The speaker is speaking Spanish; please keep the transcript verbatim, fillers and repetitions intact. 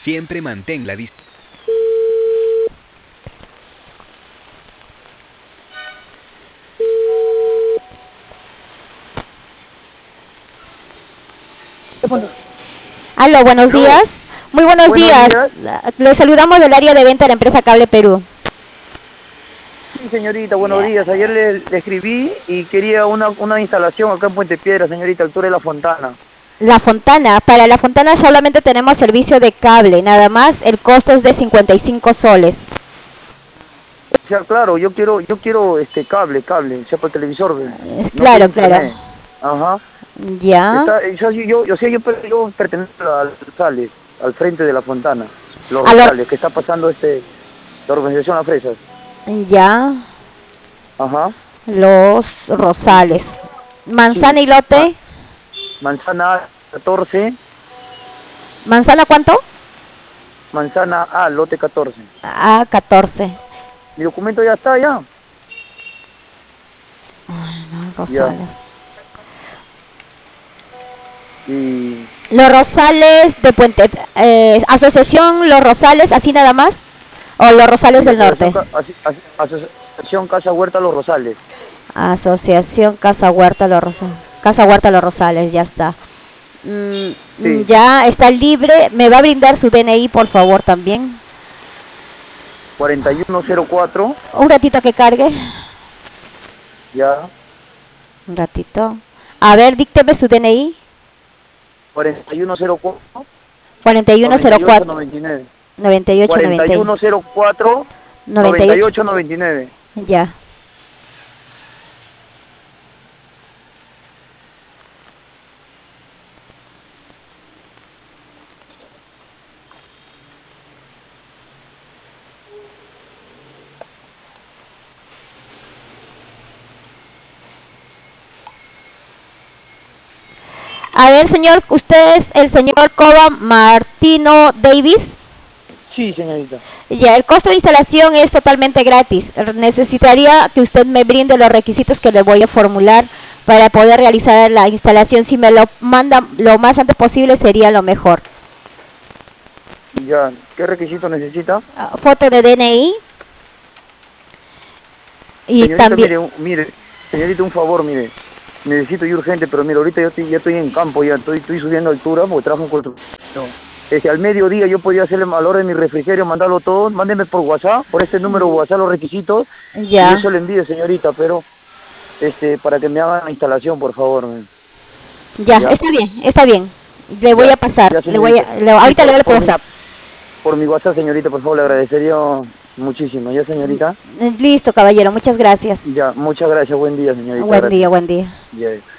Siempre mantén la distancia. Aló, buenos Aló. días. Muy buenos, Buenos días. días. Le saludamos del área de venta de la empresa Cable Perú. Sí, señorita, buenos días. Ayer le, le escribí y quería una, una instalación acá en Puente Piedra, señorita, altura de La Fontana. La Fontana. Para La Fontana solamente tenemos servicio de cable, nada más. El costo es de cincuenta y cinco soles. O sea, claro, yo quiero, yo quiero este cable, cable, o sea, por televisor, ve. Eh, No quiero Claro, claro. internet. Ajá. Ya. Está, yo, yo, yo, o sea, yo, per- yo pertenezco al Rosales, al frente de La Fontana, Los A los, Rosales, que está pasando este, la organización Las Fresas. ya. Ajá. Los Rosales. Sí. Manzana y Ma- lote. manzana A catorce, ¿Manzana cuánto? manzana A, lote catorce. A catorce. Mi documento ya está, ya. No, Ya. Rosales. Y Los Rosales de Puente. Eh, Asociación Los Rosales, así nada más. O Los Rosales sí, del asociación, Norte. Ca- Aso- Aso- asociación Casa Huerta Los Rosales. Asociación Casa Huerta Los Rosales. Casa Huerta Los Rosales, ya está. Mm, mm, Sí, ya está libre. ¿Me va a brindar su D N I, por favor, también? cuarenta y uno cero cuatro, Un ratito que cargue. ya, Un ratito. A ver, dícteme su D N I. cuarenta y uno cero cuatro, cuarenta y uno noventa cero y ocho cuatro. noventa y nueve, noventa y ocho cuarenta noventa y uno cero cuatro, noventa y noventa y ocho. ocho noventa y nueve. Ya. A ver, señor, usted es el señor Coba Martino Davis. Sí, señorita. Ya, el costo de instalación es totalmente gratis. Necesitaría que usted me brinde los requisitos que le voy a formular para poder realizar la instalación. Si me lo manda lo más antes posible sería lo mejor. Ya, ¿qué requisito necesita? Ah, Foto de D N I y Señorita, también... mire, un- mire, señorita, un favor, mire. Necesito ir urgente, pero mire, ahorita yo estoy, ya estoy en campo, ya estoy, estoy subiendo altura porque trabajo en construcción. Este, al mediodía yo podía hacerle a la hora de mi refrigerio, mandarlo todo, mándeme por WhatsApp, por este número WhatsApp los requisitos, y yo Ya, se lo envío, señorita, pero este, para que me hagan la instalación, por favor. ya, ¿Ya? está bien, está bien. Le voy Ya, a pasar, ya, le voy señorita. a, le- Sí, ahorita le por, doy por por mi, WhatsApp. por mi WhatsApp, señorita, por favor, le agradecería muchísimo. ¿Ya, señorita? Listo, caballero, muchas gracias. Ya, muchas gracias, buen día, señorita, Buen día, gracias. buen día. Ya.